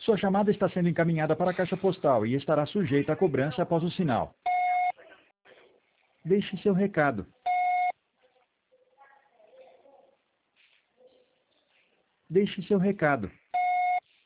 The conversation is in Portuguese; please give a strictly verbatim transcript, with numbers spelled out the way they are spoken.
Sua chamada está sendo encaminhada para a caixa postal e estará sujeita a cobrança após o sinal. Deixe seu recado. Deixe seu recado.